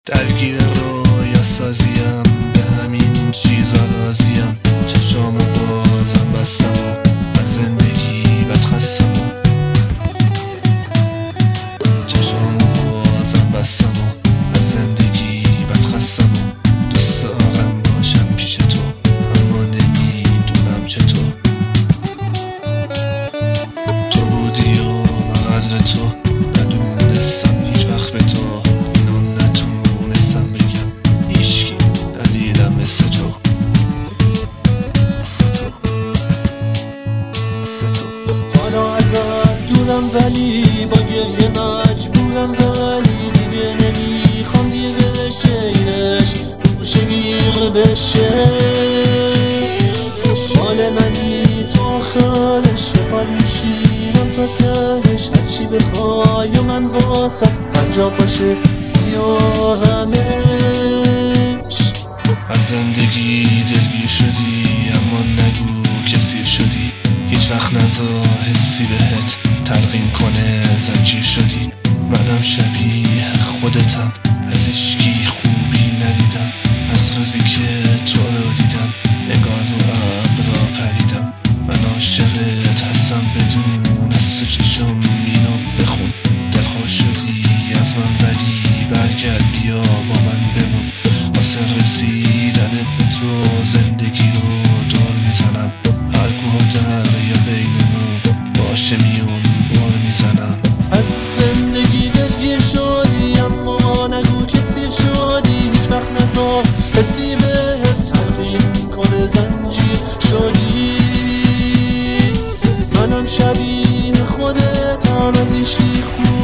درگیر رویا سازیم، به همین چیزا راضیم. چشامو بازم بستم و از زندگی بد خستم و چشامو بازم بستم و از زندگی بد خستم و دوست دارم باشم پیش تو، اما نمیدونم چطور. تو بودی و من قدر تو ندونستم هیچ وقت به تو، اینو نتونستم بگم هیچکی ندیدم مثل تو. حالا ازت دورم ولی با گریه مجبورم، ولی دیگه نمیخوام دیگه بشه اینش گوشه گیر بشه. مال منی تا آخرش بخواد میشینم تا تهش، هرچی بخوای و من واسه هر جا باشه بیارمش. از زندگی دلگیر شدی اما نگو کسی شدی، هیچ وقت نذار حسی بهت تلقین کنه زنجیر شدی. منم شبیه خودتم، از هیچکی خوبی ندیدم، از روزی که تو رو دیدم نگاه رو ابرا پریدم. من عاشقت هستم بدون از تو چشم اینو بخون. دلخوش شدی از من ولی برگرد بیا با من بمون. واسه رسیدن به تو زندگی رو دور میزنم، هر کوه و دریا بینمون باشه میون بار میزنم. از زندگی دلگیر شدی اما نگو کسی شدی، هیچ وقت نذار کسی بهت تلقین کنه زنجیر شدی. منم شبیه خودتم، از هیچکی خوب